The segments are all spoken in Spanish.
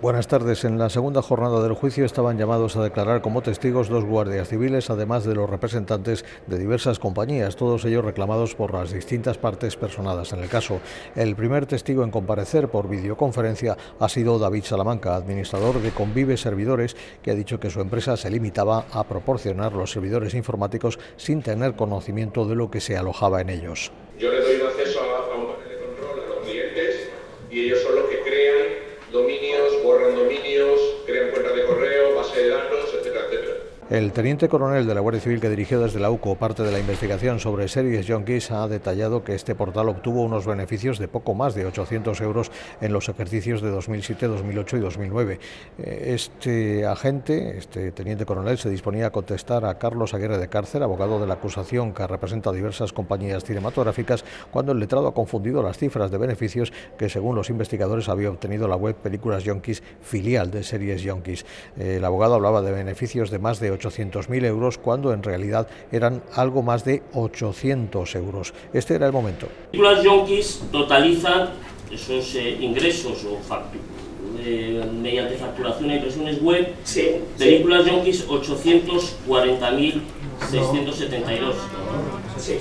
Buenas tardes. En la segunda jornada del juicio estaban llamados a declarar como testigos dos guardias civiles, además de los representantes de diversas compañías, todos ellos reclamados por las distintas partes personadas en el caso. El primer testigo en comparecer por videoconferencia ha sido David Salamanca, administrador de Convive Servidores, que ha dicho que su empresa se limitaba a proporcionar los servidores informáticos sin tener conocimiento de lo que se alojaba en ellos. Yo le doy un acceso a un panel de control a los clientes y ellos son los que crean dominios, borran dominios, crean cuentas de correo, base de datos, etcétera, etcétera. El teniente coronel de la Guardia Civil que dirigió desde la UCO parte de la investigación sobre Series Junkies ha detallado que este portal obtuvo unos beneficios de poco más de 800 euros en los ejercicios de 2007, 2008 y 2009. Este agente, este teniente coronel, se disponía a contestar a Carlos Aguirre de Cárcer, abogado de la acusación que representa a diversas compañías cinematográficas, cuando el letrado ha confundido las cifras de beneficios que, según los investigadores, había obtenido la web Películas Junkies, filial de Series Junkies. El abogado hablaba de beneficios de más de 800.000 euros cuando en realidad eran algo más de 800 euros. Este era el momento. Películas Junkies totalizan esos ingresos o mediante facturación e impresiones web, sí, Películas Junkies 840.672. Sí.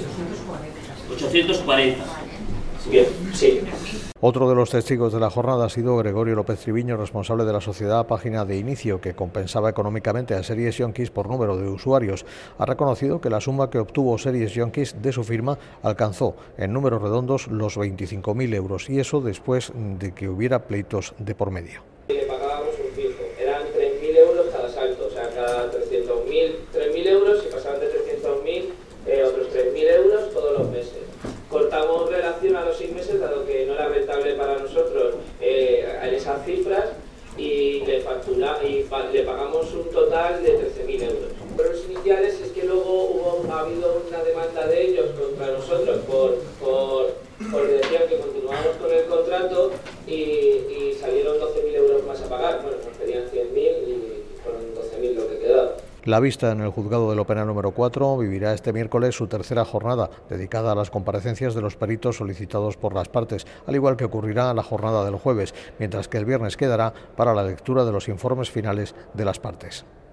840. Bien, sí. Otro de los testigos de la jornada ha sido Gregorio López Triviño, responsable de la sociedad Página de Inicio, que compensaba económicamente a Series Junkies por número de usuarios. Ha reconocido que la suma que obtuvo Series Junkies de su firma alcanzó, en números redondos, los 25.000 euros, y eso después de que hubiera pleitos de por medio. Le pagábamos un fijo, eran 3.000 euros cada salto, o sea, cada 3.000 euros, si pasaban de 300.000, otros 3.000 euros todos los meses. Cortamos relación a los 6 meses, dado que no era rentable para nosotros a esas cifras, y le pagamos un total de 13.000 euros. Pero los iniciales es que luego ha habido una demanda de ellos contra nosotros porque decían que continuábamos con el contrato y salieron 12.000 euros más a pagar. Bueno, nos pedían 100.000 y fueron 12.000 lo que quedaba. La vista en el juzgado de lo penal número 4 vivirá este miércoles su tercera jornada, dedicada a las comparecencias de los peritos solicitados por las partes, al igual que ocurrirá en la jornada del jueves, mientras que el viernes quedará para la lectura de los informes finales de las partes.